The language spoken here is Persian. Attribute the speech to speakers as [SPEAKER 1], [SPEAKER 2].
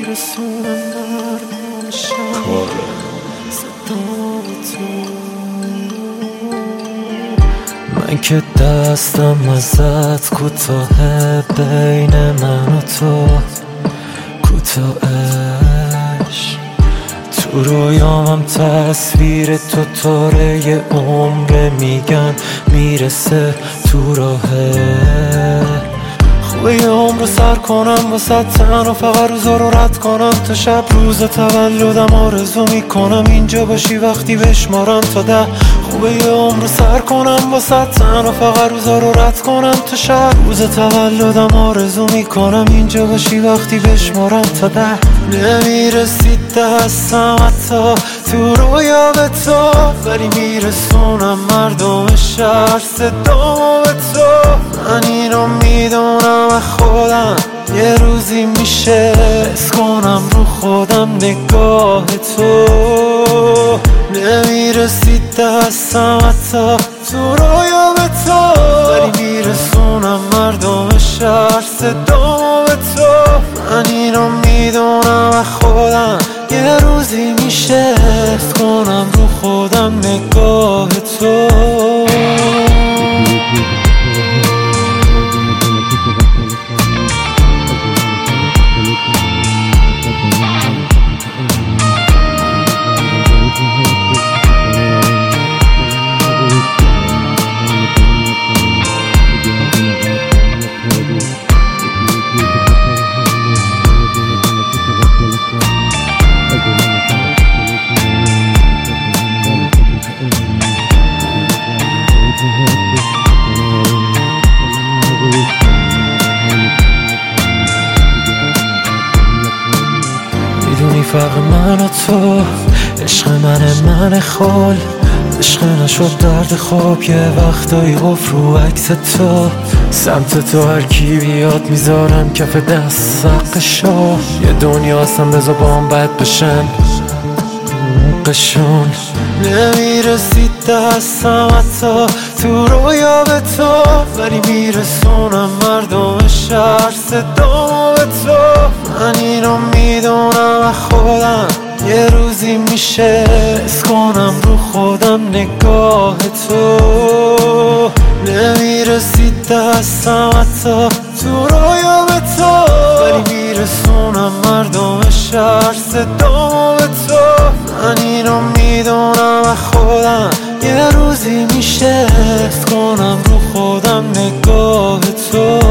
[SPEAKER 1] نمیرسونم مردم شب صدا تو. من که دستم ازت کوتاه، بین من و تو کوتاهش. تو رویامم تصویر تو تاره یه عمره، میگن میرسه تو راهه. خوبه یه عمر رو سر کنم واسه تن و فقط روزا رو رد کنم تا شب روز تولدم آرزو میکنم اینجا باشی وقتی بشمارم تا 10. خوبه یه عمر رو سر کنم واسه تن و فقط روزا رو رد کنم تا شب روز تولدم آرزو میکنم اینجا باشی وقتی بشمارم تا 10. نمیرسید دستم حتی تو رویا به تو، ولی میرسونم مردم شهر صدامو به تو. من اینو میدونم و خودم یه روزی میشه حس کنم رو خودم نگاه تو. نمیرسید دستم حتی تو رویا به تو، ولی میرسونم مردم شهر صدامو به تو. من اینو میدونم و خودم یه روزی میشه حس کنم رو خودم نگاه تو. میدونی فرق من و تو، عشق من خال، عشق نشد درد خواب. یه وقتایی قفل رو عکس تو، سمت تو هر کی بیاد میذارم کف دست سقشو. یه دنیا هستم بذار با هم بد بشن قشون. نمیرسید دستم حتی تو رویا به تو، ولی میرسونم مردم شهر صدامو به تو. من اینو میدونم و خودم یه روزی میشه حس کنم رو خودم نگاه تو. نمیرسید دستم حتی تو رویا به تو، ولی میرسونم مردم شهر صدامو به تو. من اینو میدونم و خودم یه روزی میشه حس کنم رو خودم نگاه تو.